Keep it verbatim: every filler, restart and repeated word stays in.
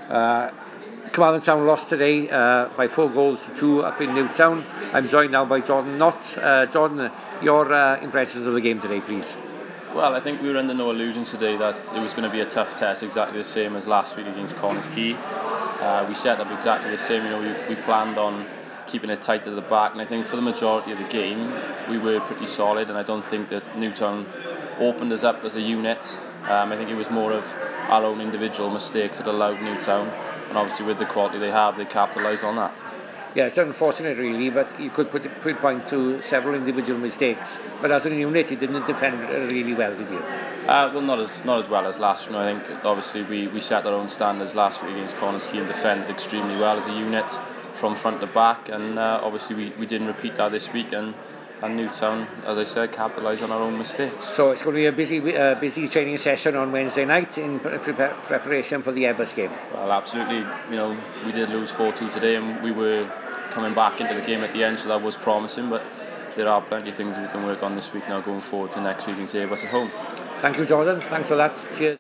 Uh, Carmarthen Town lost today uh, by four goals to two up in Newtown. I'm joined now by Jordan Knott. Uh, Jordan, your uh, impressions of the game today, please. Well, I think we were under no illusion today that it was going to be a tough test, exactly the same as last week against Connors Quay. Uh, we set up exactly the same. You know, we, we planned on keeping it tight at the back, and I think for the majority of the game we were pretty solid, and I don't think that Newtown opened us up as a unit. Um, I think it was more of our own individual mistakes that allowed Newtown, and obviously with the quality they have, they capitalise on that. Yeah, it's unfortunate really, but you could put put point to several individual mistakes. But as a unit, you didn't defend really well, did you? Uh, well, not as not as well as last week. You know, I think obviously we, we set our own standards last week against Connors Quay and defended extremely well as a unit from front to back, and uh, obviously we, we didn't repeat that this week, and, and Newtown, as I said, capitalise on our own mistakes. So it's going to be a busy uh, busy training session on Wednesday night in pre- pre- preparation for the Airbus game. Well, absolutely. You know, we did lose four two today, and we were coming back into the game at the end, so that was promising, but there are plenty of things we can work on this week now going forward to next week against Airbus at home. Thank you, Jordan. Thanks for that. Cheers.